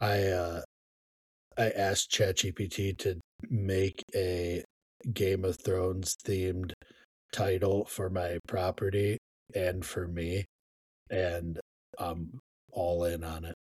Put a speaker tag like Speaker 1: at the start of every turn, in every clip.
Speaker 1: I asked ChatGPT to make a Game of Thrones themed title for my property and for me, and I'm all in on it.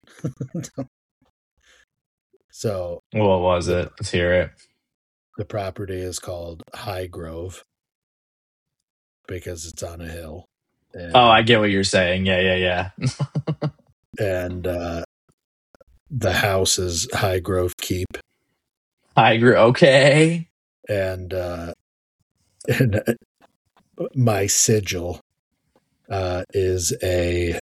Speaker 1: So
Speaker 2: What was it? Let's hear it.
Speaker 1: the property is called High Grove because it's on a hill. And,
Speaker 2: Oh, I get what you're saying. Yeah.
Speaker 1: and the house is High Grove Keep.
Speaker 2: I agree. Okay.
Speaker 1: And my sigil is a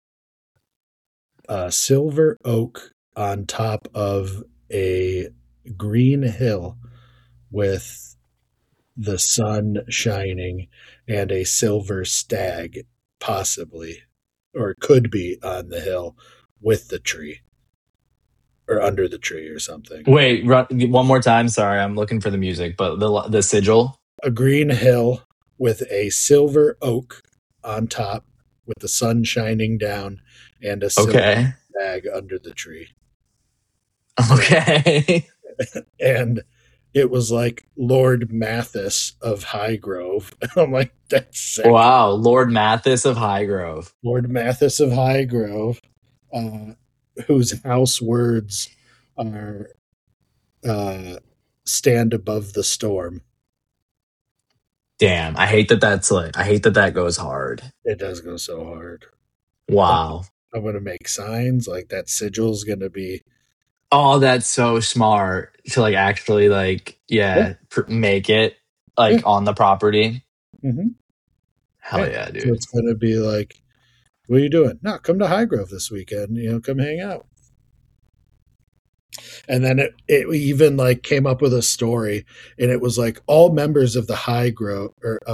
Speaker 1: silver oak on top of a green hill with the sun shining and a silver stag, possibly, or could be on the hill with the tree or under the tree or something.
Speaker 2: Wait, one more time. Sorry, I'm looking for the music, but the sigil.
Speaker 1: A green hill with a silver oak on top with the sun shining down and a silver
Speaker 2: Okay.
Speaker 1: stag under the tree.
Speaker 2: Okay.
Speaker 1: And it was like Lord Mathis of Highgrove. I'm like, that's sick.
Speaker 2: Wow, Lord Mathis of Highgrove.
Speaker 1: Lord Mathis of Highgrove, whose house words are stand above the storm.
Speaker 2: Damn, I hate that that goes hard.
Speaker 1: It does go so hard.
Speaker 2: Wow.
Speaker 1: I'm going to make signs like that sigil's going to be.
Speaker 2: Oh, that's so smart to like actually like make it like on the property.
Speaker 1: Mm-hmm.
Speaker 2: Hell yeah, dude.
Speaker 1: So it's going to be like, what are you doing? No, come to Highgrove this weekend. Come hang out. And then it even like came up with a story, and it was like all members of the Highgrove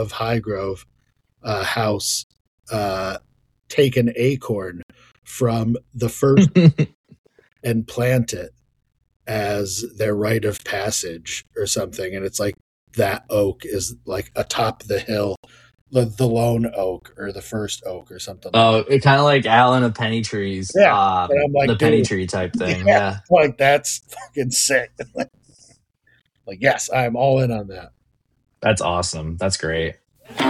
Speaker 1: house take an acorn from the first and plant it as their rite of passage or something. And it's like that oak is like atop the hill, the lone oak or the first oak or something.
Speaker 2: Oh, it kind of like Alan of Penny Trees.
Speaker 1: Yeah. And I'm like,
Speaker 2: the Penny Tree type thing. Yeah.
Speaker 1: Like that's fucking sick. Like, yes, I'm all in on that.
Speaker 2: That's awesome. That's great.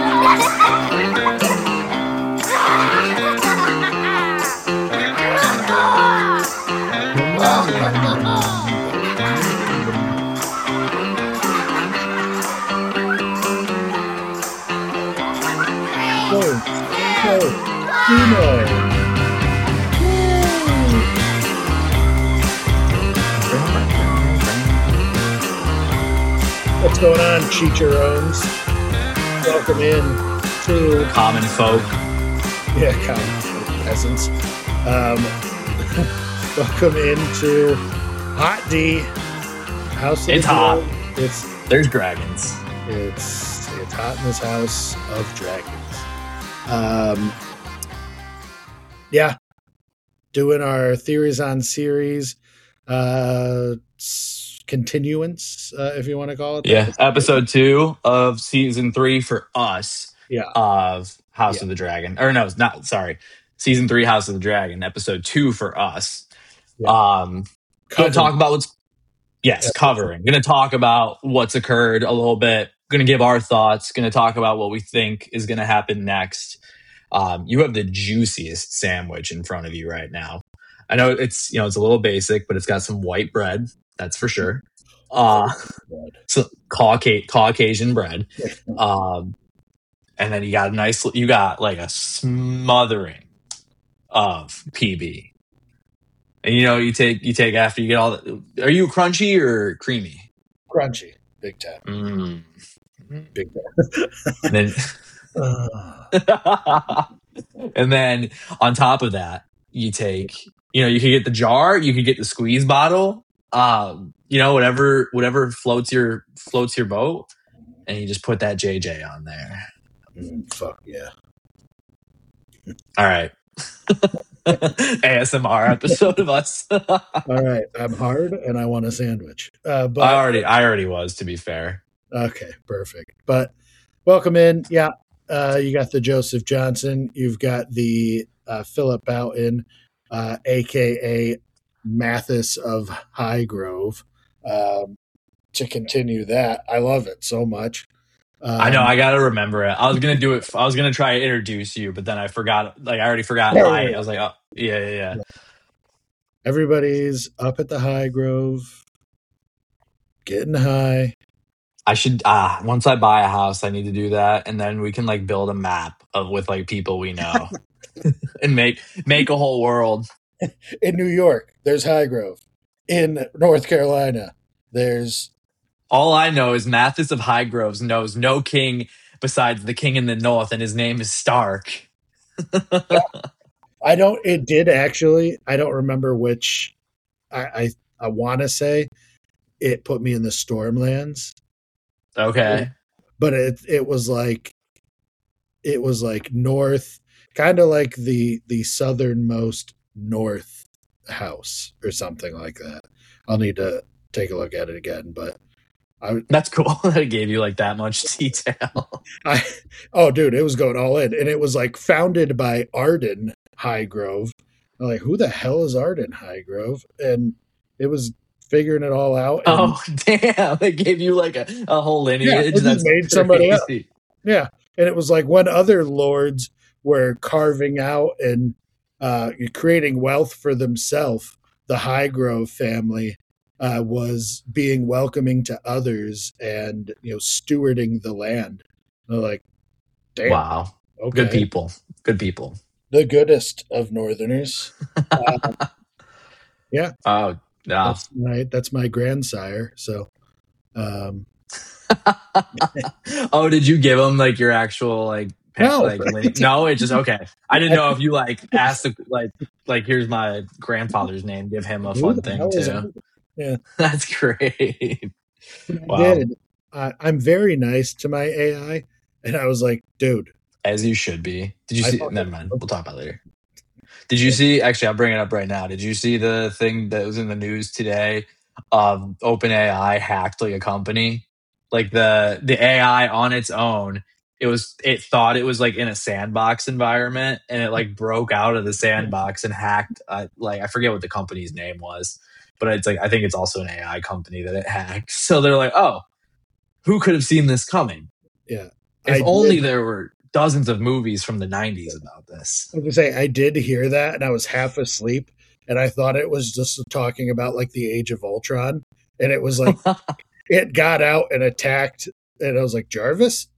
Speaker 1: What's going on, Chicharrones? Welcome in to
Speaker 2: Common Folk.
Speaker 1: Yeah, common folk, peasants. Welcome into Hot D. House of
Speaker 2: It's hot. There's dragons.
Speaker 1: It's hot in this house of dragons. Yeah, doing our theories on series continuance, if you want to call it that.
Speaker 2: Yeah, episode 2 of season 3 for us.
Speaker 1: Yeah,
Speaker 2: of House of the Dragon, or no, not sorry, season 3 House of the Dragon, episode 2 for us. Gonna talk about what's covering. Gonna talk about what's occurred a little bit. Gonna give our thoughts. Gonna talk about what we think is gonna happen next. You have the juiciest sandwich in front of you right now. I know it's it's a little basic, but it's got some white bread. That's for sure. So Caucasian bread. And then you got like a smothering of PB. And you take after you get all that. Are you crunchy or creamy?
Speaker 1: Crunchy, big time. Big
Speaker 2: time. And then on top of that, you take, you could get the jar, you could get the squeeze bottle, whatever floats your boat, and you just put that JJ on there.
Speaker 1: Fuck yeah.
Speaker 2: All right. ASMR episode of us.
Speaker 1: All right. I'm hard and I want a sandwich. But
Speaker 2: I already was, to be fair.
Speaker 1: Okay, perfect. But welcome in. Yeah. You got the Joseph Johnson. You've got the Philip Boughton, aka Mathis of Highgrove to continue that. I love it so much.
Speaker 2: I know. I gotta remember it. I was gonna do it. I was gonna try to introduce you, but then I forgot. Like I already forgot. I was like, oh yeah.
Speaker 1: Everybody's up at the Highgrove, getting high.
Speaker 2: I should once I buy a house, I need to do that, and then we can like build a map of with like people we know, and make a whole world.
Speaker 1: In New York, there's Highgrove. In North Carolina, there's.
Speaker 2: All I know is Mathis of Highgroves knows no king besides the king in the north, and his name is Stark.
Speaker 1: I don't. It did actually. I don't remember which. I want to say it put me in the Stormlands.
Speaker 2: Okay,
Speaker 1: but it was like north, kind of like the southernmost north house or something like that. I'll need to take a look at it again, but
Speaker 2: that's cool. That it gave you like that much detail.
Speaker 1: Oh, dude, it was going all in, and it was like founded by Arden Highgrove. I'm like, who the hell is Arden Highgrove? And it was figuring it all out.
Speaker 2: Oh, damn! It gave you like a whole lineage.
Speaker 1: Yeah,
Speaker 2: that's
Speaker 1: made somebody else. Yeah, and it was like when other lords were carving out and creating wealth for themselves, the Highgrove family was being welcoming to others and stewarding the land. They're like, damn,
Speaker 2: wow, okay. Good people,
Speaker 1: the goodest of Northerners. Yeah.
Speaker 2: Oh, no.
Speaker 1: That's my grandsire. So.
Speaker 2: Oh, did you give him like your actual like
Speaker 1: no,
Speaker 2: no, it just okay. I didn't know if you like asked like here's my grandfather's name, give him a fun thing too.
Speaker 1: Yeah,
Speaker 2: that's great.
Speaker 1: Wow. I'm very nice to my AI, and I was like, dude,
Speaker 2: as you should be. Did you see? Never mind. We'll talk about it later. Did you see? Actually, I'll bring it up right now. Did you see the thing that was in the news today? OpenAI hacked like a company. Like the AI on its own, it thought it was like in a sandbox environment, and it like broke out of the sandbox and hacked. Like I forget what the company's name was, but it's like I think it's also an AI company that it hacked. So they're like, oh, who could have seen this coming?
Speaker 1: Yeah,
Speaker 2: if only there were dozens of movies from the 90s about this.
Speaker 1: I was gonna say I did hear that, and I was half asleep, and I thought it was just talking about like the Age of Ultron, and it was like it got out and attacked, and I was like, Jarvis.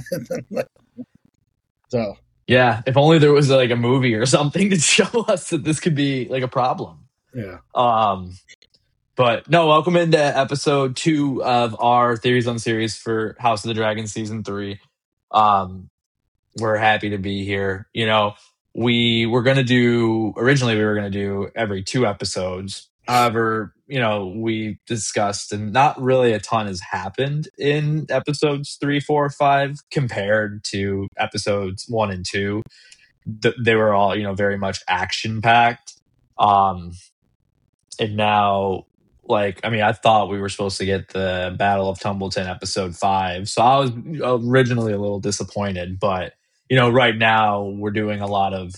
Speaker 1: So
Speaker 2: yeah, if only there was like a movie or something to show us that this could be like a problem.
Speaker 1: Yeah.
Speaker 2: But no, welcome into episode 2 of our Theories on Series for House of the Dragon season 3. We're happy to be here. We were going to do, originally we were going to do every 2 episodes. However, we discussed and not really a ton has happened in episodes 3, 4, 5 compared to episodes 1 and 2. They were all, very much action packed. And now, I thought we were supposed to get the Battle of Tumbleton episode 5. So I was originally a little disappointed, but right now we're doing a lot of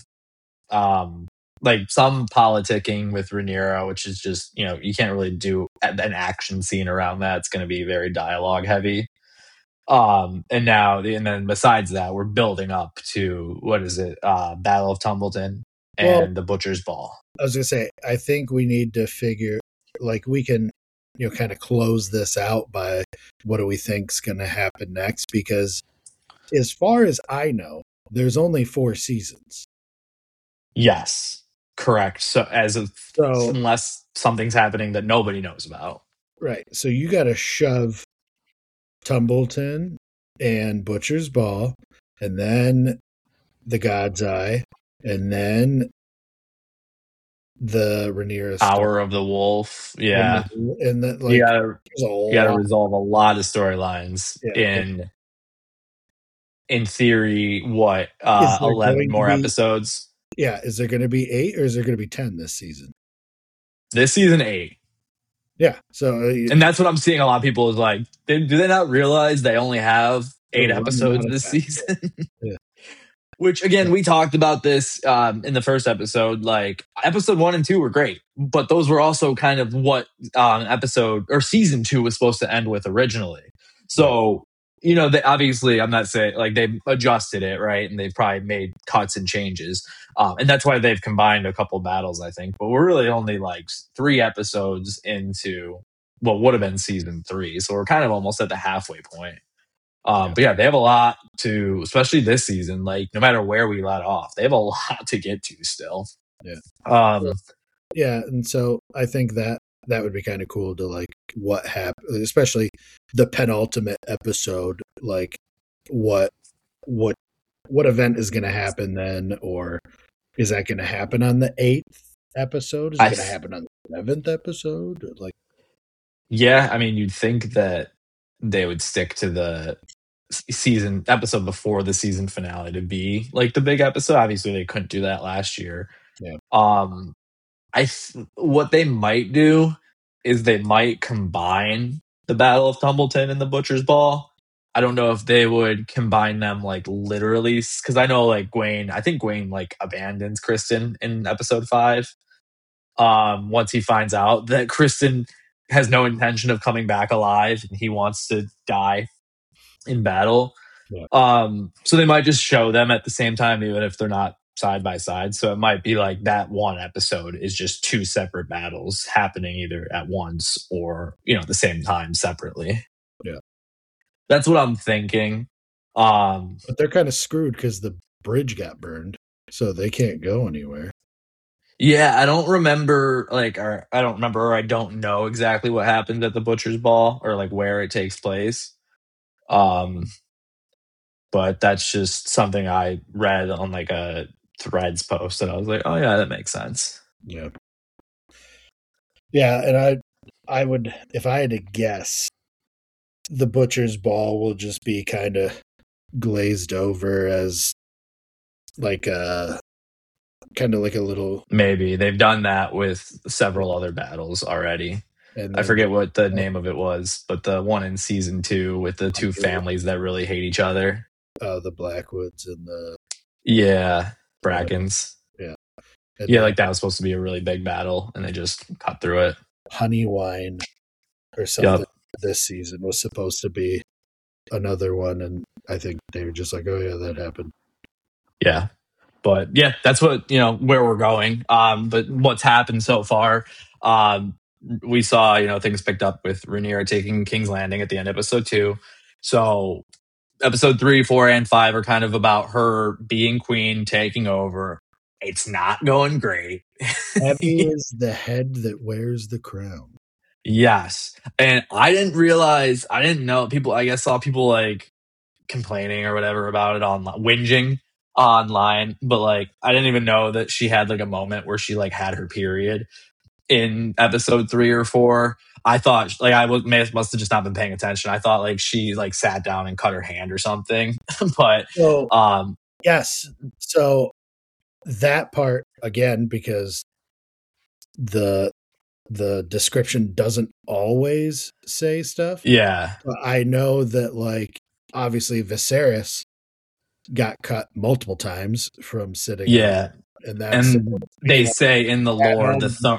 Speaker 2: some politicking with Rhaenyra, which is just, you can't really do an action scene around that. It's going to be very dialogue heavy. And then besides that, we're building up to, what is it? Battle of Tumbleton and the Butcher's Ball.
Speaker 1: I was going to say, I think we need to figure, we can, kind of close this out by what do we think is going to happen next? Because as far as I know, there's only 4 seasons.
Speaker 2: Yes, correct. So unless something's happening that nobody knows about.
Speaker 1: Right. So you got to shove Tumbleton and Butcher's Ball, and then the God's Eye, and then the Rhaenyra
Speaker 2: Hour of the Wolf. Yeah.
Speaker 1: And that
Speaker 2: you gotta resolve a lot of storylines in theory, 11 more episodes?
Speaker 1: Yeah. Is there going to be 8 or is there going to be 10 this season?
Speaker 2: This season 8.
Speaker 1: Yeah. So,
Speaker 2: and that's what I'm seeing a lot of people is like, do they not realize they only have 8 episodes this season?
Speaker 1: Yeah.
Speaker 2: Which again, we talked about this in the first episode. Like episode 1 and 2 were great, but those were also kind of what episode or season 2 was supposed to end with originally. So they obviously, I'm not saying like they adjusted it, right, and they've probably made cuts and changes, and that's why they've combined a couple battles, I think. But we're really only like 3 episodes into what would have been season 3, so we're kind of almost at the halfway point. But yeah, they have a lot to, especially this season, like no matter where we let off, they have a lot to get to still.
Speaker 1: Yeah. And so I think that would be kind of cool to like what happened, especially the penultimate episode, like what event is going to happen then, or is that going to happen on the 8th episode? Is it going to happen on the 7th episode? Like,
Speaker 2: yeah, I mean, you'd think that they would stick to the season episode before the season finale to be like the big episode. Obviously, they couldn't do that last year.
Speaker 1: Yeah.
Speaker 2: What they might do is they might combine the Battle of Tumbleton and the Butcher's Ball. I don't know if they would combine them like literally, because I know like I think Gwaine like abandons Kristen in episode 5. Once he finds out that Kristen has no intention of coming back alive and he wants to die in battle.
Speaker 1: Yeah.
Speaker 2: So they might just show them at the same time, even if they're not side by side. So it might be like that one episode is just 2 separate battles happening either at once or, at the same time separately.
Speaker 1: Yeah.
Speaker 2: That's what I'm thinking.
Speaker 1: But they're kind of screwed because the bridge got burned, so they can't go anywhere.
Speaker 2: Yeah, I don't remember, or I don't know exactly what happened at the Butcher's Ball or like where it takes place. But that's just something I read on like a Threads post, and I was like, oh yeah, that makes sense.
Speaker 1: Yeah. Yeah, and I would, if I had to guess, the Butcher's Ball will just be kind of glazed over as like a kind of like a little.
Speaker 2: Maybe they've done that with several other battles already. I forget what the name of it was, but the one in season 2 with the 2 families that really hate each other.
Speaker 1: The Blackwoods and the
Speaker 2: Brackens.
Speaker 1: Yeah.
Speaker 2: And like that was supposed to be a really big battle, and they just cut through it.
Speaker 1: Honeywine or something this season was supposed to be another one, and I think they were just like, oh yeah, that happened.
Speaker 2: Yeah. But yeah, that's what, where we're going. But what's happened so far, we saw, things picked up with Rhaenyra taking King's Landing at the end of episode 2. So episode 3, 4, and 5 are kind of about her being queen, taking over. It's not going great.
Speaker 1: Heavy is the head that wears the crown.
Speaker 2: Yes. And I didn't know people, I guess saw people like complaining or whatever about it online, whinging online, but like I didn't even know that she had like a moment where she like had her period in episode 3 or 4. I thought like must have just not been paying attention. I thought like she like sat down and cut her hand or something. But
Speaker 1: yes. So that part again, because the description doesn't always say stuff.
Speaker 2: Yeah.
Speaker 1: I know that like obviously Viserys got cut multiple times from sitting.
Speaker 2: Yeah.
Speaker 1: And
Speaker 2: they say in the lore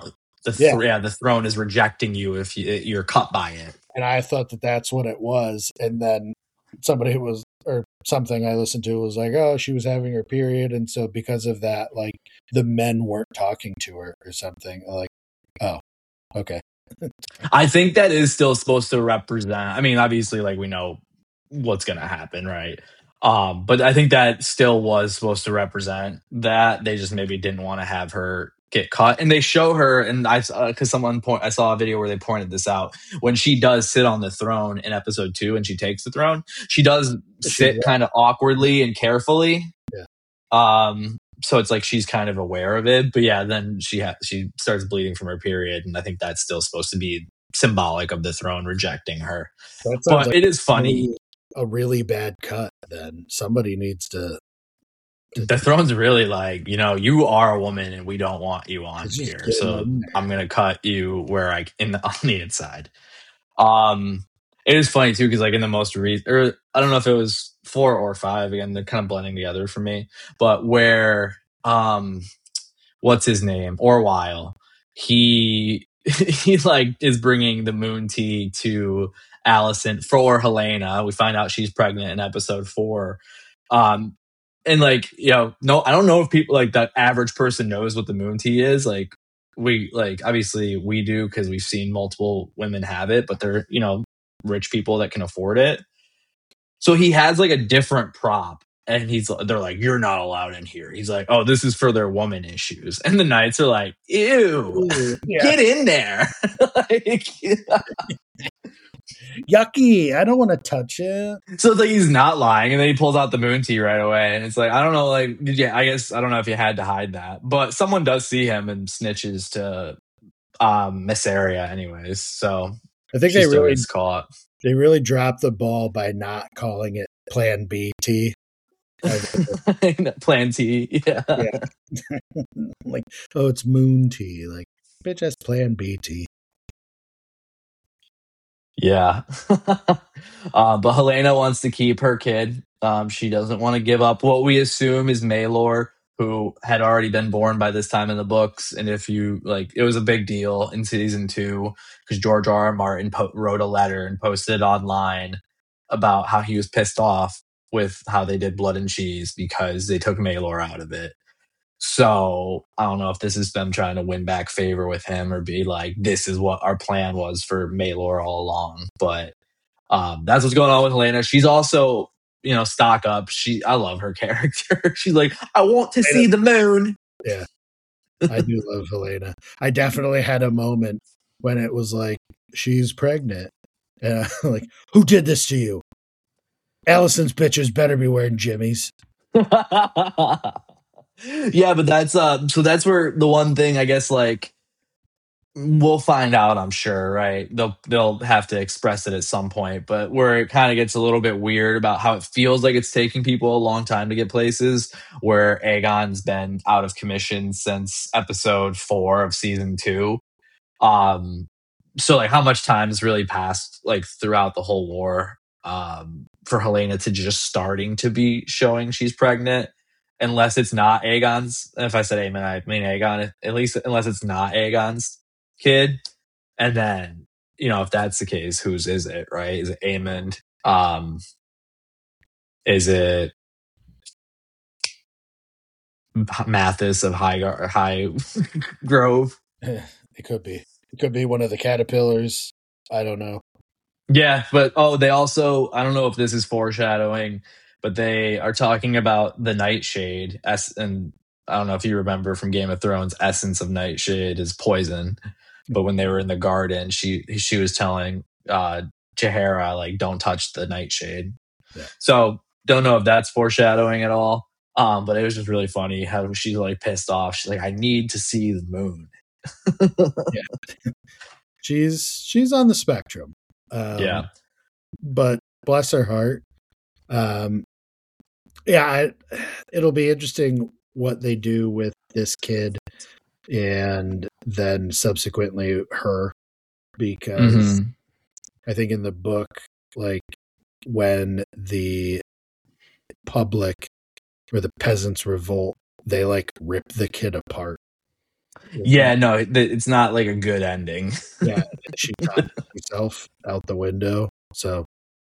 Speaker 2: the throne is rejecting you if you're cut by it.
Speaker 1: And I thought that that's what it was. And then something I listened to was like, oh, she was having her period. And so because of that, like the men weren't talking to her or something. Like, oh, okay.
Speaker 2: I think that is still supposed to represent, I mean, obviously like we know what's going to happen, right? But I think that still was supposed to represent that. They just maybe didn't want to have her get cut. And they show her, and I saw a video where they pointed this out. When she does sit on the throne in episode 2 and she takes the throne, she does sit kind of awkwardly and carefully.
Speaker 1: Yeah.
Speaker 2: So it's like she's kind of aware of it. But yeah, then she starts bleeding from her period, and I think that's still supposed to be symbolic of the throne rejecting her. But like it is funny.
Speaker 1: A really bad cut, then somebody needs to.
Speaker 2: The throne's really like, you are a woman and we don't want you on here. So I'm going to cut you on the inside. It is funny too because like in the most or I don't know if it was 4 or 5. Again, they're kind of blending together for me. But where what's his name? Orwile, he he like is bringing the moon tea to Allison for Helena. We find out she's pregnant in episode 4. And like, you know, no, I don't know if people like that average person knows what the moon tea is. Like we like obviously we do because we've seen multiple women have it, but they're, you know, rich people that can afford it. So he has like a different prop and they're like, you're not allowed in here. He's like, oh, this is for their woman issues. And the knights are like, ew, get in there. Like,
Speaker 1: yucky, I don't want to touch it.
Speaker 2: So it's like he's not lying, and then he pulls out the moon tea right away, and it's like, I don't know, like, I guess I don't know if you had to hide that, but someone does see him and snitches to Missaria anyways, so
Speaker 1: I think
Speaker 2: she still gets caught.
Speaker 1: They really dropped the ball by not calling it Plan B tea.
Speaker 2: Plan T, yeah.
Speaker 1: Like, oh, it's moon tea. Like, bitch, that's Plan B tea.
Speaker 2: Yeah. But Helena wants to keep her kid. She doesn't want to give up what we assume is Maelor, who had already been born by this time in the books. And if you like, it was a big deal in season 2 because George R.R. Martin wrote a letter and posted it online about how he was pissed off with how they did Blood and Cheese because they took Maelor out of it. So I don't know if this is them trying to win back favor with him or be like, this is what our plan was for Maelor all along. But that's what's going on with Helena. She's also, you know, stock up. I love her character. She's like, I want to see the moon.
Speaker 1: Yeah, I do love Helena. I definitely had a moment when it was like, she's pregnant. Like, who did this to you? Allison's bitches better be wearing jimmies.
Speaker 2: Yeah, but that's so that's where the one thing I guess like we'll find out, I'm sure, right? They'll have to express it at some point, but where it kind of gets a little bit weird about how it feels like it's taking people a long time to get places, where Aegon's been out of commission since episode 4 of season 2. So like how much time has really passed like throughout the whole war for Helena to just starting to be showing she's pregnant, unless it's not Aegon's. If I said Aemon, I mean Aegon, at least unless it's not Aegon's kid. And then, you know, if that's the case, whose is it, right? Is it Aemond? Is it Mathis of High Grove?
Speaker 1: It could be. It could be one of the caterpillars. I don't know.
Speaker 2: Yeah, but they also, I don't know if this is foreshadowing, but they are talking about the Nightshade. And I don't know if you remember from Game of Thrones, essence of Nightshade is poison. But when they were in the garden, she was telling Jaehaera, like, don't touch the Nightshade. Yeah. So don't know if that's foreshadowing at all. But it was just really funny how she's like pissed off. She's like, I need to see the moon.
Speaker 1: Yeah. She's on the spectrum.
Speaker 2: Yeah.
Speaker 1: But bless her heart. Yeah, it'll be interesting what they do with this kid and then subsequently her, because I think in the book, like when the public or the peasants revolt, they like rip the kid apart.
Speaker 2: Yeah, no, it's not like a good ending.
Speaker 1: Yeah, she got herself out the window. So,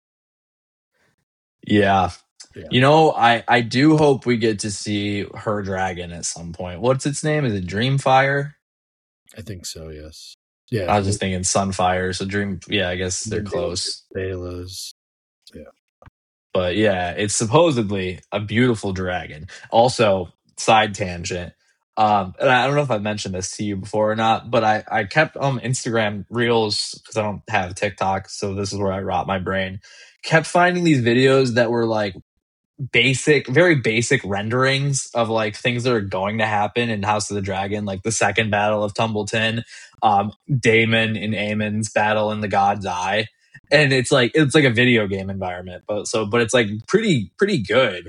Speaker 2: yeah. You know, I do hope we get to see her dragon at some point. What's its name? Is it Dreamfire?
Speaker 1: I think so, yes. Yeah.
Speaker 2: I was just thinking Sunfire, so yeah, I guess they're close.
Speaker 1: Baelos. Yeah.
Speaker 2: But yeah, it's supposedly a beautiful dragon. Also, side tangent. And I don't know if I've mentioned this to you before or not, but I kept Instagram Reels because I don't have TikTok, so this is where I rot my brain. Kept finding these videos that were like very basic renderings of like things that are going to happen in House of the Dragon, like the second battle of Tumbleton, Daemon and Aemon's battle in the God's Eye. And it's like a video game environment, but it's like pretty good.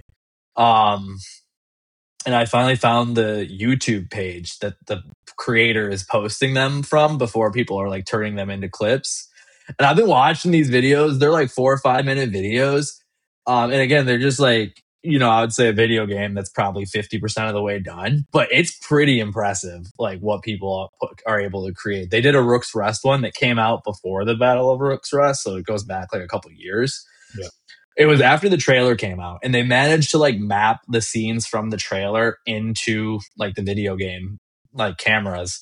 Speaker 2: And I finally found the YouTube page that the creator is posting them from before people are like turning them into clips. And I've been watching these videos. They're like 4 or 5 minute videos. And again, they're just like, I would say a video game that's probably 50% of the way done, but it's pretty impressive, like what people are able to create. They did a Rook's Rest one that came out before the Battle of Rook's Rest, so it goes back like a couple years.
Speaker 1: Yeah.
Speaker 2: It was after the trailer came out, and they managed to like map the scenes from the trailer into like the video game, like cameras.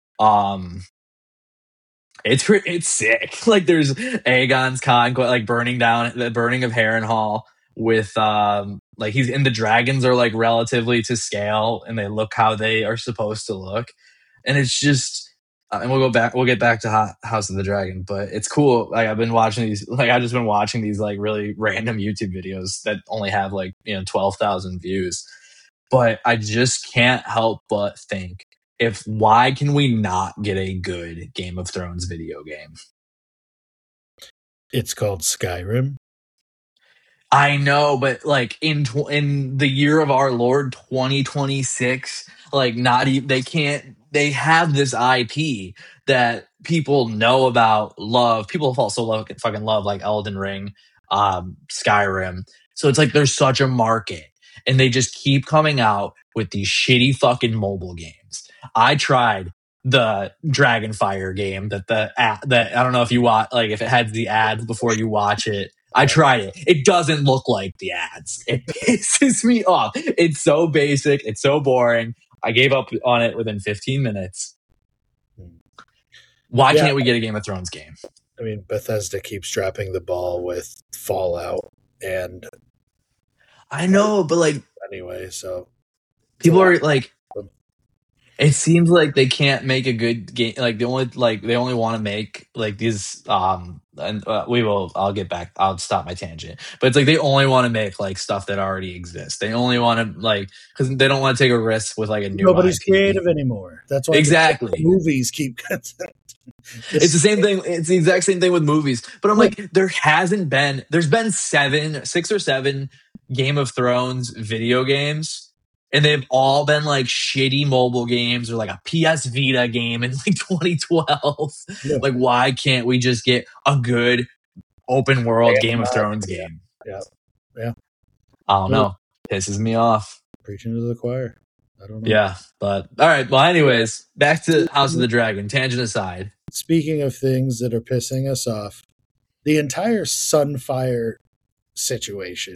Speaker 2: It's sick. Like there's Aegon's conquest, like burning down the burning of Harrenhal with like he's in the dragons are like relatively to scale and they look how they are supposed to look, and it's just and we'll get back to House of the Dragon, but it's cool. Like I've just been watching these like really random YouTube videos that only have like 12,000 views, but I just can't help but think, why can we not get a good Game of Thrones video game?
Speaker 1: It's called Skyrim.
Speaker 2: I know, but like in the year of our Lord 2026, like they have this IP that people know about, love. People also fucking love like Elden Ring, Skyrim. So it's like there's such a market, and they just keep coming out with these shitty fucking mobile games. I tried the Dragonfire game that I don't know if you watch, like if it had the ads before you watch it. I tried it. It doesn't look like the ads. It pisses me off. It's so basic. It's so boring. I gave up on it within 15 minutes. Why can't we get a Game of Thrones game?
Speaker 1: I mean, Bethesda keeps dropping the ball with Fallout, and
Speaker 2: I know, but like
Speaker 1: anyway, so
Speaker 2: people are like, it seems like they can't make a good game. Like they only want to make like these. I'll get back. I'll stop my tangent. But it's like they only want to make like stuff that already exists. They only want to like because they don't want to take a risk with like a new.
Speaker 1: Nobody's creative anymore. That's why
Speaker 2: exactly
Speaker 1: movies keep.
Speaker 2: It's the same thing. It's the exact same thing with movies. But I'm like, there's been 6 or 7 Game of Thrones video games. And they've all been like shitty mobile games or like a PS Vita game in like 2012. Yeah. Like, why can't we just get a good open world Game of Thrones game?
Speaker 1: Yeah.
Speaker 2: I don't know. Pisses me off.
Speaker 1: Preaching to the choir. I don't know.
Speaker 2: Yeah. But all right. Well, anyways, back to House of the Dragon. Tangent aside.
Speaker 1: Speaking of things that are pissing us off, the entire Sunfire situation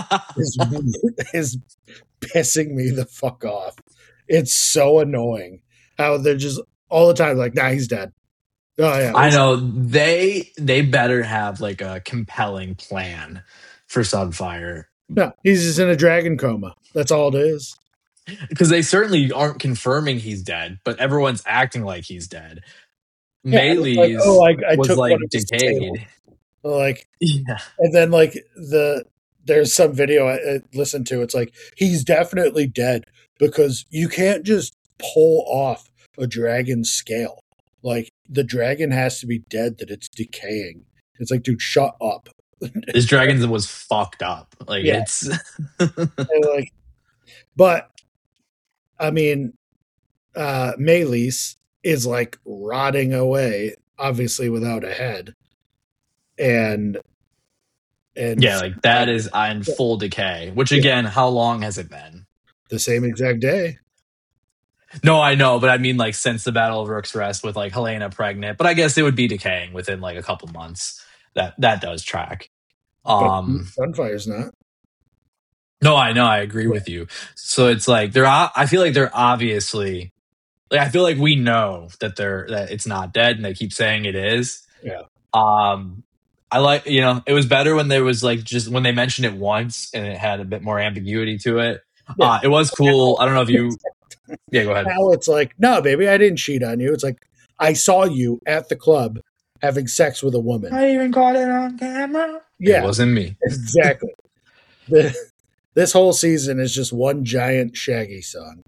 Speaker 1: is pissing me the fuck off. It's so annoying how they're just all the time like, nah, he's dead. Oh yeah,
Speaker 2: I know. They better have like a compelling plan for Sunfire.
Speaker 1: No, he's just in a dragon coma. That's all it is.
Speaker 2: Because they certainly aren't confirming he's dead, but everyone's acting like he's dead. Yeah, I was
Speaker 1: took
Speaker 2: like decayed.
Speaker 1: Like, yeah. And then like there's some video I listened to. It's like, he's definitely dead because you can't just pull off a dragon's scale. Like the dragon has to be dead that it's decaying. It's like, dude, shut up.
Speaker 2: This dragon was fucked up. Like it's
Speaker 1: like, but I mean, Meleys is like rotting away, obviously without a head. And
Speaker 2: yeah, like that is in full decay, which again, how long has it been?
Speaker 1: The same exact day.
Speaker 2: No, I know, but I mean like since the Battle of Rook's Rest with like Helena pregnant, but I guess it would be decaying within like a couple months. That does track.
Speaker 1: Sunfire's not.
Speaker 2: No, I know, I agree with you. So it's like I feel like they're obviously like I feel like we know that it's not dead and they keep saying it is.
Speaker 1: Yeah.
Speaker 2: I like, it was better when there was like just when they mentioned it once and it had a bit more ambiguity to it. Yeah. It was cool. I don't know if you. Yeah, go ahead.
Speaker 1: Now it's like, no, baby, I didn't cheat on you. It's like, I saw you at the club having sex with a woman.
Speaker 2: I even caught it on camera.
Speaker 1: Yeah.
Speaker 2: It wasn't me.
Speaker 1: Exactly. This whole season is just one giant Shaggy song.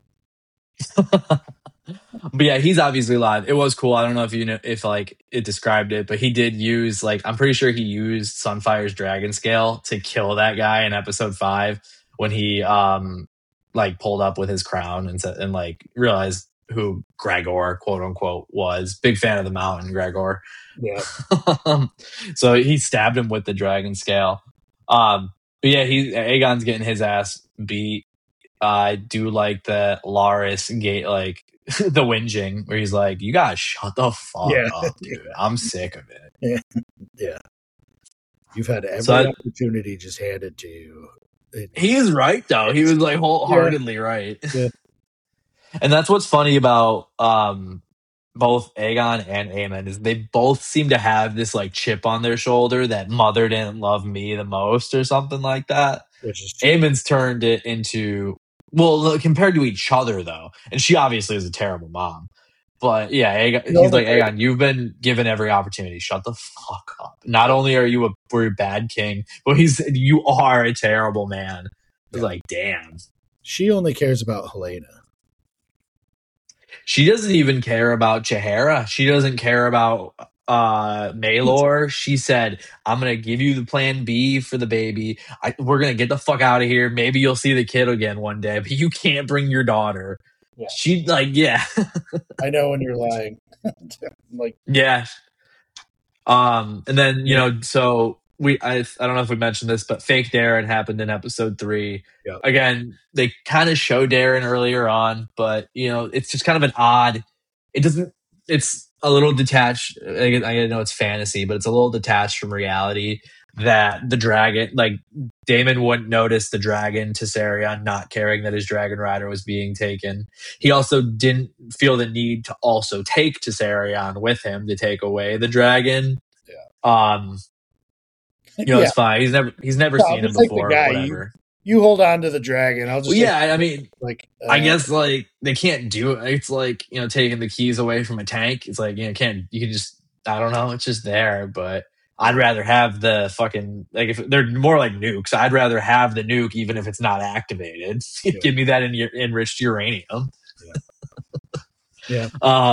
Speaker 2: But yeah, he's obviously live. It was cool. I don't know if you know if like it described it, but he did use like I'm pretty sure he used Sunfire's dragon scale to kill that guy in episode 5 when he like pulled up with his crown and like realized who Gregor, quote unquote, was. Big fan of the mountain, Gregor.
Speaker 1: Yeah.
Speaker 2: So he stabbed him with the dragon scale. But yeah, Aegon's getting his ass beat. I do like that Laris gate like the whinging where he's like, "You guys shut the fuck up, dude. I'm sick of it."
Speaker 1: Yeah. You've had every opportunity just handed to you.
Speaker 2: He is right though. He was like wholeheartedly right.
Speaker 1: Yeah.
Speaker 2: And that's what's funny about both Aegon and Aemon is they both seem to have this like chip on their shoulder that mother didn't love me the most or something like that.
Speaker 1: Which is true.
Speaker 2: Aemon's turned it into, well, compared to each other though, and she obviously is a terrible mom. But yeah, he's like, Aegon, you've been given every opportunity. Shut the fuck up. Not only are you a bad king, but you are a terrible man. It's like, damn.
Speaker 1: She only cares about Helena.
Speaker 2: She doesn't even care about Jaehaera. She doesn't care about Maelor. She said, I'm going to give you the plan B for the baby. We're going to get the fuck out of here. Maybe you'll see the kid again one day, but you can't bring your daughter. Yeah. She
Speaker 1: I know when you're lying.
Speaker 2: Like, yeah. And then, so I don't know if we mentioned this, but fake Darren happened in episode 3.
Speaker 1: Yep.
Speaker 2: Again, they kind of show Darren earlier on, but it's just kind of an odd, it's a little detached. I know it's fantasy, but it's a little detached from reality that the dragon, like Daemon wouldn't notice the dragon Tessarion not caring that his dragon rider was being taken. He also didn't feel the need to also take Tessarion with him to take away the dragon.
Speaker 1: Yeah.
Speaker 2: It's fine. He's never seen him before. Whatever.
Speaker 1: You hold on to the dragon. I'll just.
Speaker 2: I mean, I guess like they can't do it. It's like taking the keys away from a tank. It's like you can just, I don't know. It's just there, but I'd rather have the fucking, like, if they're more like nukes, I'd rather have the nuke even if it's not activated. Yeah. Give me that enriched uranium.
Speaker 1: Yeah.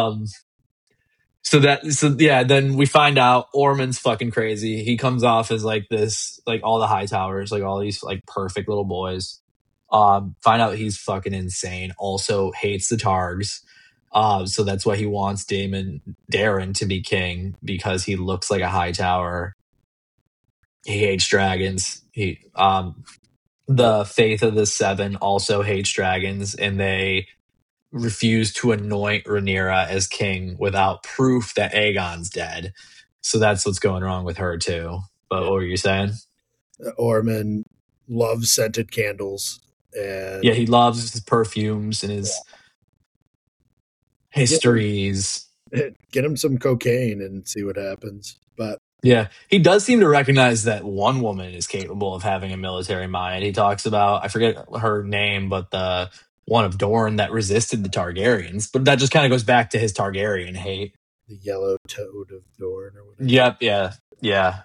Speaker 2: So then we find out Ormond's fucking crazy. He comes off as like this, like all the high towers, like all these like perfect little boys. Find out he's fucking insane. Also hates the Targs. So that's why he wants Darren to be king, because he looks like a high tower. He hates dragons. The Faith of the Seven also hates dragons, and they refuse to anoint Rhaenyra as king without proof that Aegon's dead. So that's what's going wrong with her too. But what were you saying?
Speaker 1: Ormond loves scented candles. And
Speaker 2: he loves his perfumes and his histories.
Speaker 1: Get him some cocaine and see what happens. But
Speaker 2: yeah, he does seem to recognize that one woman is capable of having a military mind. He talks about, I forget her name, but the one of Dorne that resisted the Targaryens. But that just kind of goes back to his Targaryen hate.
Speaker 1: The yellow toad of Dorne or whatever.
Speaker 2: Yep, yeah.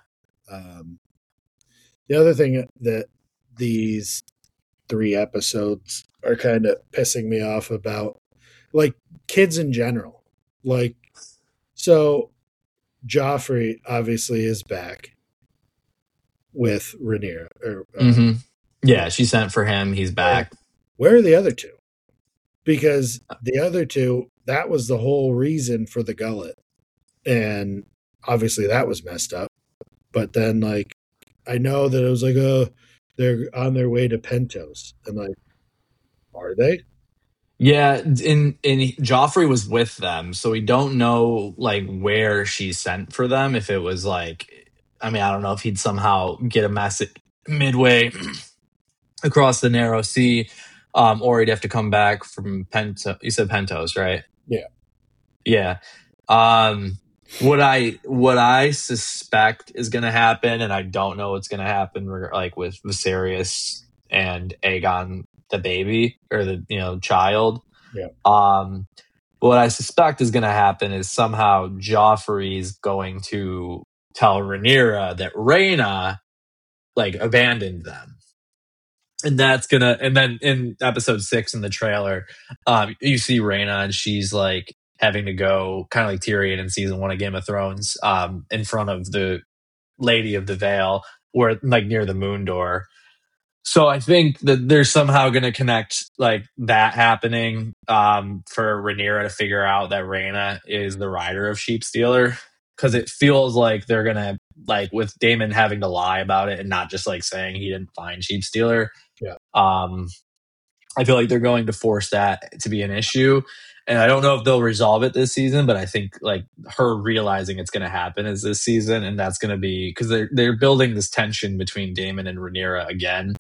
Speaker 1: The other thing that these 3 episodes are kind of pissing me off about, like, kids in general. Like, so Joffrey obviously is back with Rhaenyra.
Speaker 2: Yeah, she sent for him. He's back.
Speaker 1: Where are the other 2? Because the other 2, that was the whole reason for the gullet. And obviously that was messed up. But then, like, I know that it was like, they're on their way to Pentos. And like, are they?
Speaker 2: Yeah, and Joffrey was with them, so we don't know like where she sent for them. If it was like, I mean, I don't know if he'd somehow get a message midway across the narrow sea, or he'd have to come back from Pentos. You said Pentos, right? Yeah. What I suspect is going to happen, and I don't know what's going to happen, like with Viserys and Aegon the baby or the child.
Speaker 1: Yeah.
Speaker 2: What I suspect is going to happen is somehow Joffrey's going to tell Rhaenyra that Rhaena like abandoned them. And then in episode 6 in the trailer, you see Rhaena and she's like having to go kind of like Tyrion in season 1 of Game of Thrones, in front of the Lady of the Vale, where like near the moon door. So I think that they're somehow going to connect like that happening for Rhaenyra to figure out that Rhaena is the rider of Sheep Stealer, because it feels like they're going to, like, with Daemon having to lie about it and not just like saying he didn't find Sheep Stealer.
Speaker 1: Yeah.
Speaker 2: I feel like they're going to force that to be an issue. And I don't know if they'll resolve it this season, but I think like her realizing it's going to happen is this season, and that's going to be because they're building this tension between Daemon and Rhaenyra again.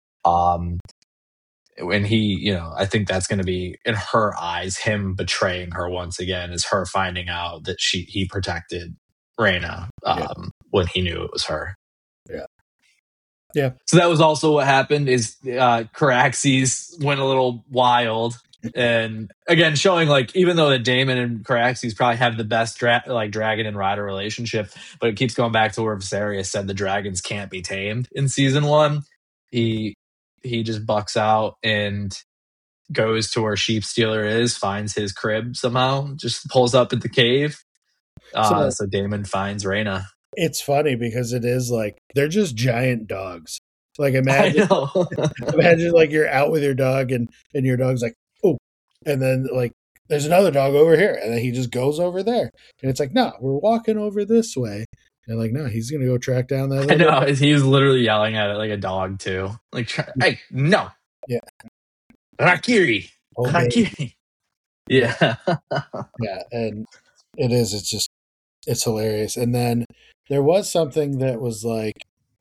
Speaker 2: When he, I think that's going to be, in her eyes, him betraying her once again, is her finding out that he protected Rhaena when he knew it was her.
Speaker 1: Yeah. Yeah.
Speaker 2: So that was also what happened. Is Caraxes went a little wild, and again showing like even though that Daemon and Caraxes probably have the best dragon and rider relationship, but it keeps going back to where Viserys said the dragons can't be tamed in season 1. He just bucks out and goes to where Sheep Stealer is, finds his crib somehow, just pulls up at the cave. So Daemon finds Rhaena.
Speaker 1: It's funny because it is like they're just giant dogs. Like imagine like you're out with your dog and your dog's like, oh, and then like there's another dog over here, and then he just goes over there, and it's like, no, we're walking over this way, and like, no, he's gonna go track down that.
Speaker 2: I know he was literally yelling at it like a dog too, like, hey, no,
Speaker 1: yeah,
Speaker 2: Rakiri, Rakiri. Yeah,
Speaker 1: yeah, and it's hilarious. And then there was something that was like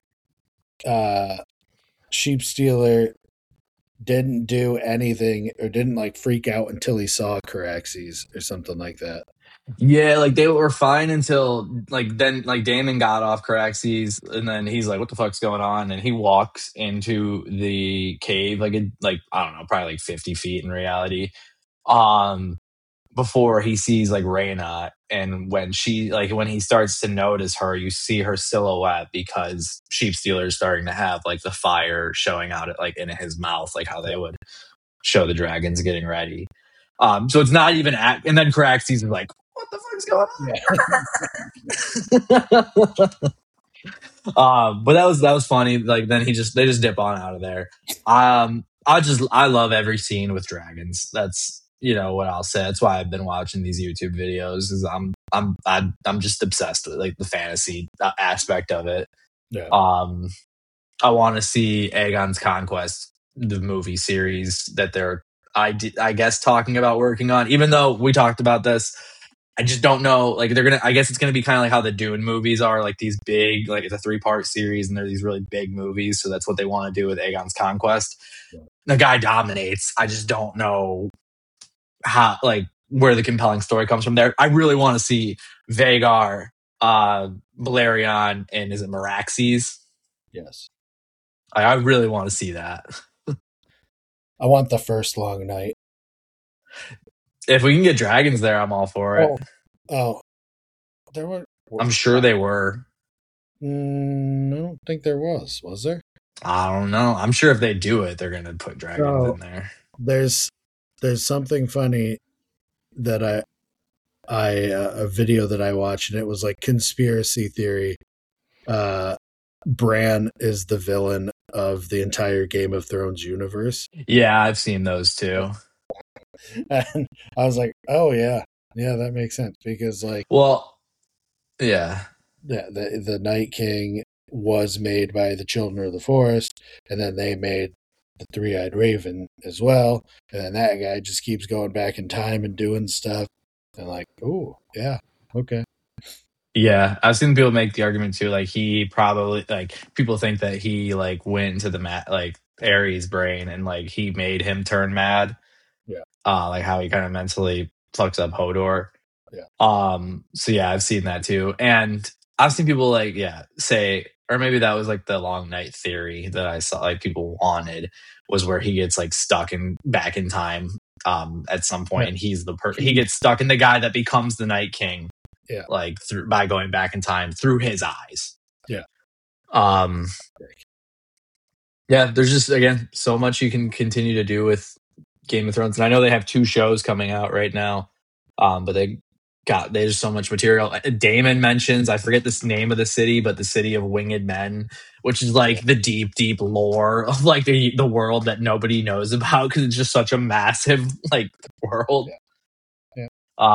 Speaker 1: Sheep Stealer didn't do anything or didn't like freak out until he saw Caraxes or something like that.
Speaker 2: Yeah, like they were fine until like then like Daemon got off Caraxes, and then he's like, what the fuck's going on? And he walks into the cave like I don't know, probably like 50 feet in reality. Before he sees like Rhaena, and when he starts to notice her, you see her silhouette because Sheep Stealer is starting to have like the fire showing out like in his mouth, like how they would show the dragons getting ready. So it's not even and then Caraxes is like, what the fuck's going on? But that was funny. Like then they just dip on out of there. I love every scene with dragons. That's what I'll say. That's why I've been watching these YouTube videos. Is I'm just obsessed with like the fantasy aspect of it.
Speaker 1: Yeah.
Speaker 2: I want to see Aegon's Conquest, the movie series that they're I guess talking about working on. Even though we talked about this, I just don't know. Like I guess it's gonna be kind of like how the Dune movies are, like these big, like it's a 3-part series and they're these really big movies. So that's what they want to do with Aegon's Conquest. Yeah. The guy dominates. I just don't know how, like, where the compelling story comes from there. I really want to see Vhagar, Balerion, and is it Meraxes?
Speaker 1: Yes.
Speaker 2: I really want to see that.
Speaker 1: I want the first long night.
Speaker 2: If we can get dragons there, I'm all for it.
Speaker 1: Oh, there were.
Speaker 2: I'm sure they were.
Speaker 1: I don't think there was. Was there?
Speaker 2: I don't know. I'm sure if they do it, they're going to put dragons in there.
Speaker 1: There's something funny that a video that I watched, and it was like conspiracy theory. Bran is the villain of the entire Game of Thrones universe.
Speaker 2: Yeah, I've seen those too.
Speaker 1: And I was like, oh yeah, that makes sense because like,
Speaker 2: well, yeah,
Speaker 1: the Night King was made by the Children of the Forest, and then they made the Three-Eyed Raven as well, and then that guy just keeps going back in time and doing stuff, and like, oh yeah, okay.
Speaker 2: Yeah, I've seen people make the argument too. Like he probably, like, people think that he like went into the like Ares' brain and like he made him turn mad.
Speaker 1: Yeah.
Speaker 2: Like how he kind of mentally fucks up Hodor.
Speaker 1: Yeah.
Speaker 2: So yeah, I've seen that too, and I've seen people like say, or maybe that was like the long night theory that I saw like people wanted, was where he gets like stuck back in time at some point, and he's he gets stuck in the guy that becomes the Night King.
Speaker 1: Yeah.
Speaker 2: Like by going back in time through his eyes.
Speaker 1: Yeah.
Speaker 2: Yeah, there's just, again, so much you can continue to do with Game of Thrones. And I know they have 2 shows coming out right now. But God, there's so much material. Damon mentions, I forget this name of the city, but the city of winged men, which is like the deep, deep lore of like the world that nobody knows about because it's just such a massive like world.
Speaker 1: Yeah.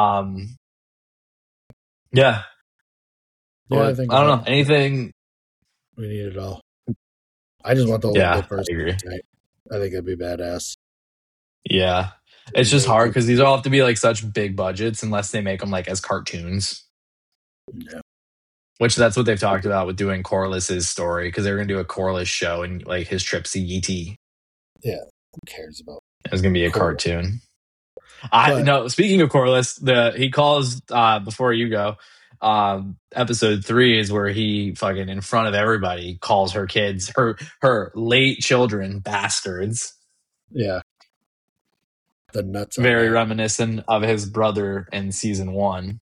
Speaker 2: Yeah.
Speaker 1: I think
Speaker 2: I don't know anything.
Speaker 1: We need it all. I just want the first.
Speaker 2: I agree.
Speaker 1: I think it'd be badass.
Speaker 2: Yeah, it's just hard because these all have to be like such big budgets unless they make them like as cartoons.
Speaker 1: Yeah.
Speaker 2: Which that's what they've talked about with doing Corliss's story because they're gonna do a Corliss show and like his trip to ET.
Speaker 1: Yeah, who cares about?
Speaker 2: It's gonna be a cartoon. No, speaking of Corliss, he calls before you go. Episode 3 is where he fucking in front of everybody calls her kids her late children bastards.
Speaker 1: Yeah. The nuts.
Speaker 2: Very reminiscent of his brother in season 1.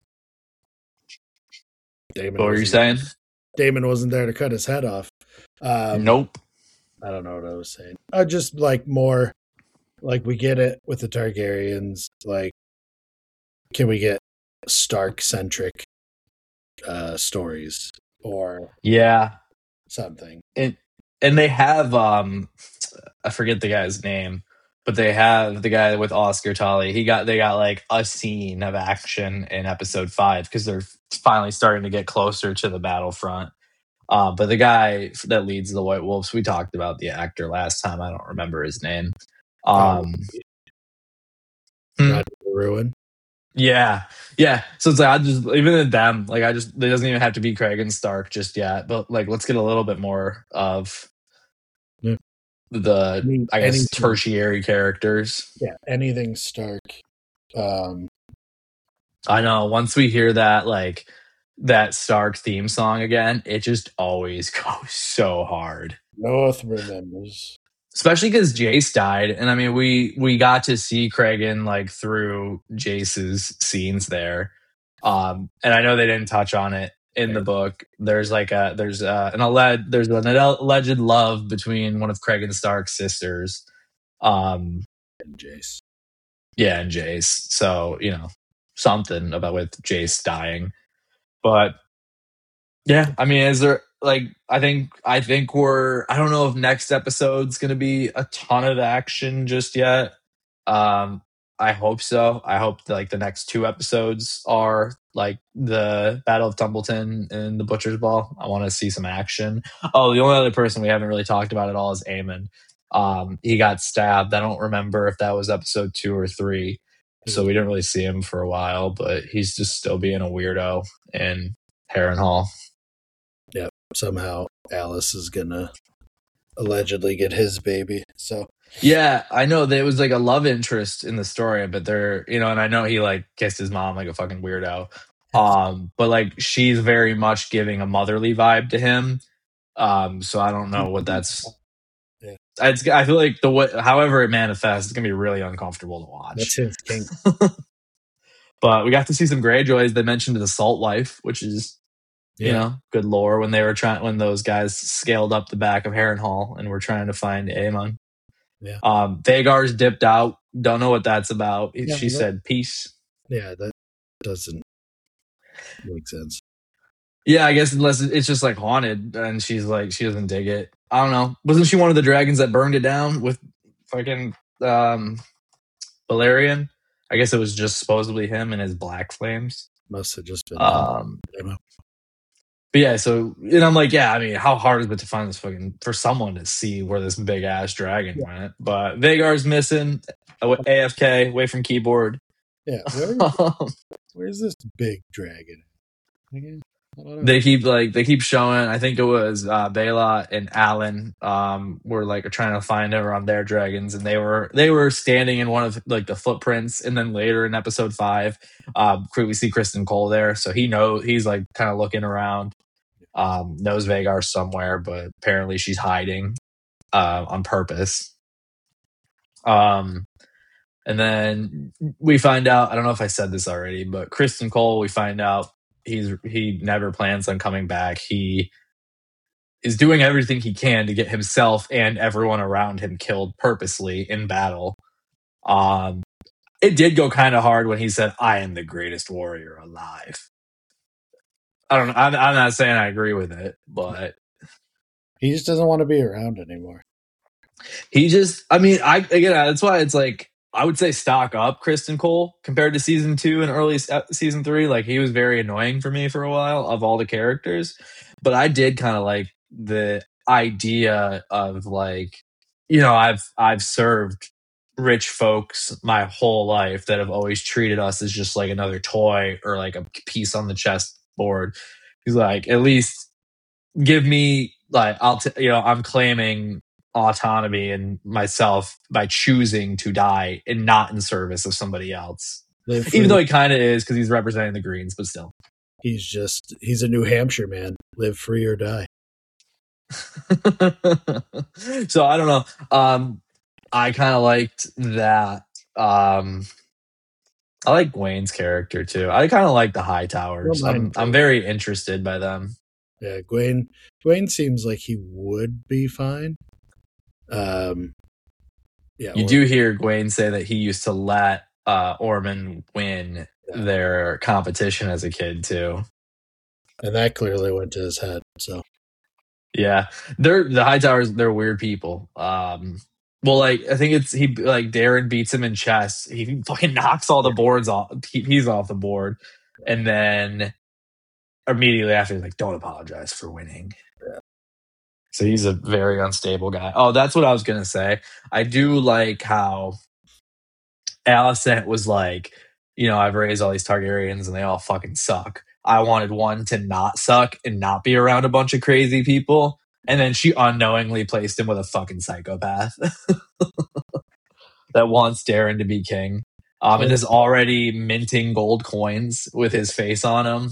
Speaker 1: Damon,
Speaker 2: what were you saying?
Speaker 1: Damon wasn't there to cut his head off.
Speaker 2: Nope.
Speaker 1: I don't know what I was saying. Just like more, like we get it with the Targaryens. Like, can we get Stark-centric stories or something?
Speaker 2: And they have I forget the guy's name, but they have the guy with Oscar Tully. They got like a scene of action in episode 5 because they're finally starting to get closer to the battlefront. But the guy that leads the White Wolves, we talked about the actor last time. I don't remember his name.
Speaker 1: Ruin.
Speaker 2: Yeah. So it's like I just even in them, like it doesn't even have to be Craig and Stark just yet. But like let's get a little bit more of the I guess tertiary characters.
Speaker 1: Yeah, anything Stark.
Speaker 2: I know. Once we hear that Stark theme song again, it just always goes so hard.
Speaker 1: North remembers.
Speaker 2: Especially because Jace died. And I mean we got to see Cregan like through Jace's scenes there. And I know they didn't touch on it in the book. There's an alleged love between one of Cregan Stark's sisters.
Speaker 1: And Jace.
Speaker 2: Yeah, and Jace. So, something about with Jace dying. But yeah, I mean, is there like I think I don't know if next episode's gonna be a ton of action just yet. I hope so. I hope like the next 2 episodes are like the Battle of Tumbleton and the Butcher's Ball. I want to see some action. Oh, the only other person we haven't really talked about at all is Aemon. He got stabbed. I don't remember if that was episode 2 or 3. So we didn't really see him for a while, but he's just still being a weirdo in Harrenhal.
Speaker 1: Yeah, somehow Alice is gonna allegedly get his baby. So
Speaker 2: yeah, I know there was like a love interest in the story, but they're and I know he like kissed his mom like a fucking weirdo. But like she's very much giving a motherly vibe to him. So I don't know what that's. Yeah. I feel like however it manifests, it's gonna be really uncomfortable to watch.
Speaker 1: That's his king.
Speaker 2: But we got to see some Greyjoys. They mentioned the Salt Life, which is good lore when those guys scaled up the back of Harrenhal and were trying to find Aemon.
Speaker 1: Yeah.
Speaker 2: Vhagar's dipped out. Don't know what that's about. She said peace.
Speaker 1: Yeah, that doesn't make sense.
Speaker 2: Yeah, I guess unless it's just like haunted and she's like she doesn't dig it. I don't know. Wasn't she one of the dragons that burned it down with fucking Balerion? I guess it was just supposedly him and his black flames.
Speaker 1: Must have just been
Speaker 2: But yeah, so and I'm like, yeah, I mean, how hard is it to find this for someone to see where this big ass dragon went? But Vhagar's missing, AFK, away from keyboard.
Speaker 1: Yeah, where's this big dragon?
Speaker 2: They keep showing. I think it was Baela and Alan were like trying to find her on their dragons, and they were standing in one of like the footprints. And then later in episode 5, we see Kristen Cole there, so he's like kind of looking around, knows Vhagar somewhere, but apparently she's hiding on purpose. And then we find out. I don't know if I said this already, but Kristen Cole. We find out. He never plans on coming back. He is doing everything he can to get himself and everyone around him killed purposely in battle. it did go kind of hard when he said, "I am the greatest warrior alive." I don't know. I'm not saying I agree with it, but
Speaker 1: he just doesn't want to be around anymore.
Speaker 2: He just, I mean, that's why it's like, I would say stock up Criston Cole compared to season 2 and early season 3. Like, he was very annoying for me for a while of all the characters. But I did kind of like the idea of, like, I've served rich folks my whole life that have always treated us as just like another toy or like a piece on the chessboard. He's like, at least give me, like, I'm claiming autonomy and myself by choosing to die and not in service of somebody else. Even though he kind of is, because he's representing the Greens, but still.
Speaker 1: He's a New Hampshire man. Live free or die.
Speaker 2: So I don't know. I kind of liked that. I like Gwen's character too. I kind of like the Hightowers. I'm very interested by them.
Speaker 1: Yeah, Gwen seems like he would be fine.
Speaker 2: You do hear Gwen say that he used to let Ormond win their competition as a kid too,
Speaker 1: and that clearly went to his head. So
Speaker 2: yeah, the Hightowers. They're weird people. Well, like, I think Darren beats him in chess. He fucking knocks all the boards off. He's off the board, and then immediately after, he's like, "Don't apologize for winning."
Speaker 1: Yeah.
Speaker 2: So he's a very unstable guy. Oh, that's what I was gonna say. I do like how Alicent was like, I've raised all these Targaryens and they all fucking suck. I wanted one to not suck and not be around a bunch of crazy people. And then she unknowingly placed him with a fucking psychopath that wants Darren to be king. And is already minting gold coins with his face on them.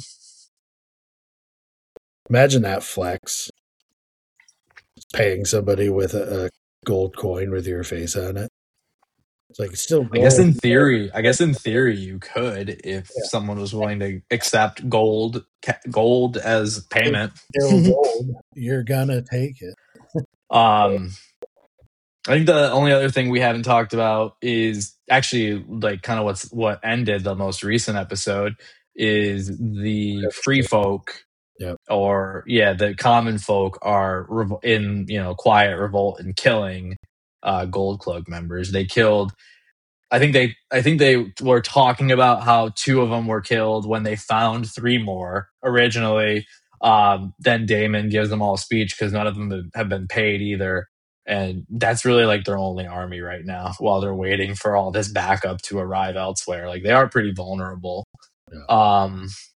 Speaker 1: Imagine that flex. Paying somebody with a gold coin with your face on it. It's like still gold.
Speaker 2: I guess in theory you could, if someone was willing to accept gold as payment.
Speaker 1: Gold, you're gonna take it.
Speaker 2: I think the only other thing we haven't talked about is actually like kind of what ended the most recent episode is the free folk.
Speaker 1: Yep.
Speaker 2: Or the common folk are in quiet revolt and killing Gold Cloak members. They killed. I think they were talking about how 2 of them were killed when they found 3 more originally. Then Daemon gives them all a speech because none of them have been paid either, and that's really like their only army right now while they're waiting for all this backup to arrive elsewhere. Like, they are pretty vulnerable. Yeah.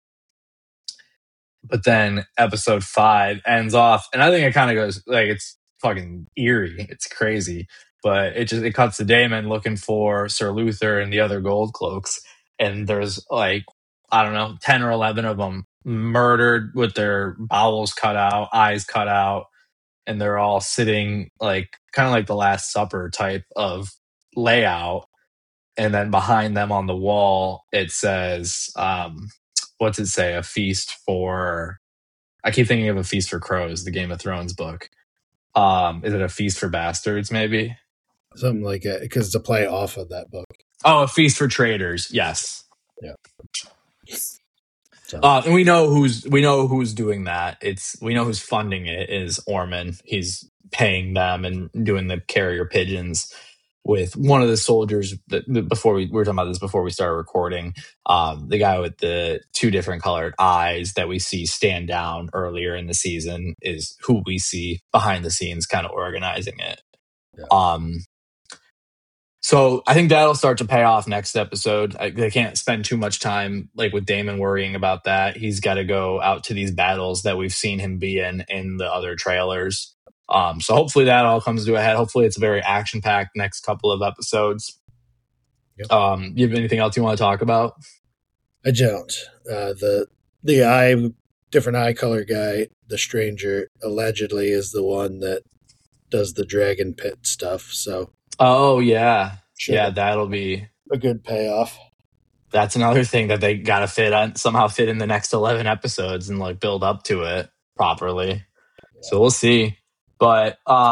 Speaker 2: But then episode 5 ends off, and I think it kind of goes like, it's fucking eerie. It's crazy, but it cuts to Daemon looking for Sir Luther and the other Gold Cloaks, and there's like, I don't know, 10 or 11 of them murdered with their bowels cut out, eyes cut out, and they're all sitting like kind of like the Last Supper type of layout. And then behind them on the wall, it says, what's it say? A feast for... I keep thinking of A Feast for Crows, the Game of Thrones book. Is it A Feast for Bastards, maybe?
Speaker 1: Something like that, because it's a play off of that book.
Speaker 2: Oh, A Feast for Traitors, yes.
Speaker 1: Yeah.
Speaker 2: So. And we know who's doing that. We know who's funding it is Ormond. He's paying them and doing the carrier pigeons with one of the soldiers that we were talking about this before we started recording. The guy with the 2 different colored eyes that we see stand down earlier in the season is who we see behind the scenes kind of organizing it. Yeah. So I think that'll start to pay off next episode. They can't spend too much time like with Daemon worrying about that. He's got to go out to these battles that we've seen him be in the other trailers. So hopefully that all comes to a head. Hopefully it's a very action-packed next couple of episodes. Yep. You have anything else you want to talk about?
Speaker 1: I don't. The different eye color guy, the stranger, allegedly is the one that does the dragon pit stuff. So.
Speaker 2: Oh yeah, yeah, that'll be
Speaker 1: a good payoff.
Speaker 2: That's another thing that they got to somehow fit in the next 11 episodes and like build up to it properly. Yeah. So we'll see. But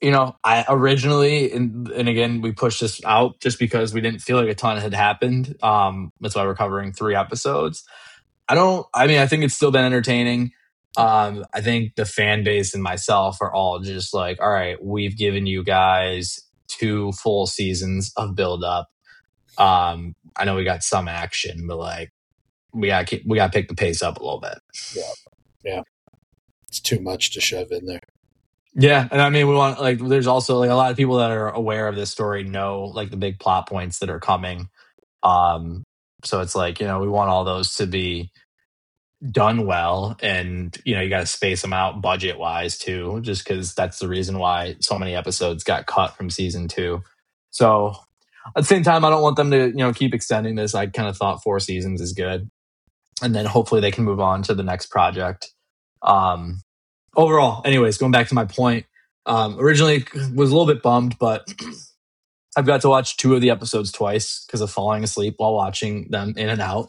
Speaker 2: I originally, and again, we pushed this out just because we didn't feel like a ton had happened. That's why we're covering 3 episodes. I think it's still been entertaining. I think the fan base and myself are all just like, all right, we've given you guys 2 full seasons of build up. I know we got some action, but like we got to pick the pace up a little bit.
Speaker 1: Yeah. It's too much to shove in there.
Speaker 2: Yeah, and I mean, we want there's also like a lot of people that are aware of this story know like the big plot points that are coming. So it's like, we want all those to be done well, and you got to space them out budget wise too, just because that's the reason why so many episodes got cut from season 2. So at the same time, I don't want them to keep extending this. I kind of thought 4 seasons is good, and then hopefully they can move on to the next project. Overall, anyways, going back to my point, originally was a little bit bummed, but I've got to watch 2 of the episodes twice because of falling asleep while watching them in and out.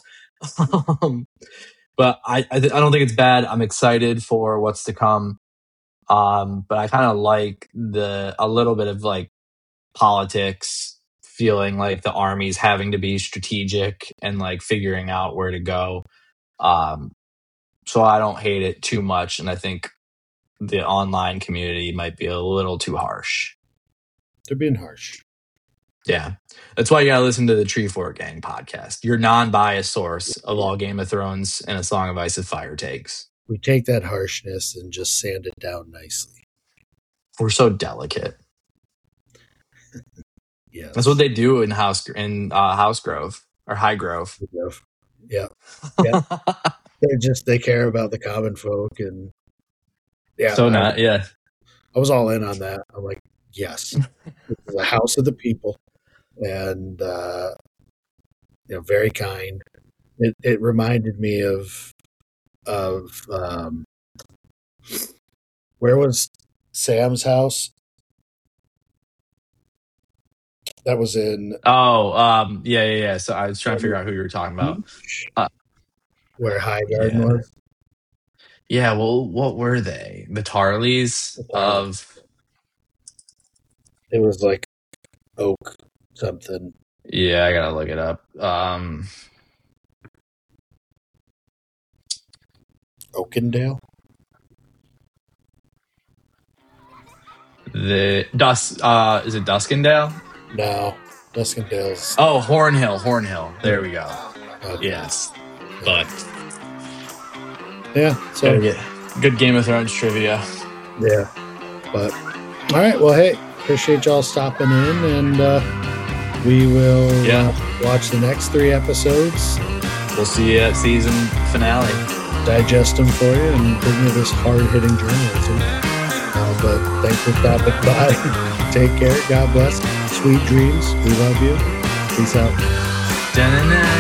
Speaker 2: But I don't think it's bad. I'm excited for what's to come. But I kind of like a little bit of like politics, feeling like the army's having to be strategic and like figuring out where to go. So I don't hate it too much, and I think the online community might be a little too harsh.
Speaker 1: They're being harsh.
Speaker 2: Yeah. That's why you gotta listen to the Tree Fort Gang podcast, your non-biased source of all Game of Thrones and A Song of Ice and Fire takes.
Speaker 1: We take that harshness and just sand it down nicely.
Speaker 2: We're so delicate.
Speaker 1: Yeah,
Speaker 2: that's what they do in House Grove or High Grove.
Speaker 1: Yeah. They care about the common folk, and I was all in on that. I'm like, yes, this is a house of the people, and very kind. It reminded me of where was Sam's house? That was in.
Speaker 2: Yeah. So I was trying to figure out who you were talking about.
Speaker 1: Where Highgarden was.
Speaker 2: Yeah, well, what were they? The Tarleys of...
Speaker 1: It was like Oak something.
Speaker 2: Yeah, I gotta look it up.
Speaker 1: Oakendale?
Speaker 2: Is it Duskendale?
Speaker 1: No, Duskendale's...
Speaker 2: Oh, Hornhill. There we go. Okay. Yes. But...
Speaker 1: Yeah, so...
Speaker 2: Good Game of Thrones trivia.
Speaker 1: Yeah, but... All right, well, hey, appreciate y'all stopping in, and we will watch the next 3 episodes.
Speaker 2: We'll see you at season finale.
Speaker 1: Digest them for you and bring you this hard-hitting journalism. But thanks for stopping by. Take care. God bless. Sweet dreams. We love you. Peace out.
Speaker 2: Da-na-na.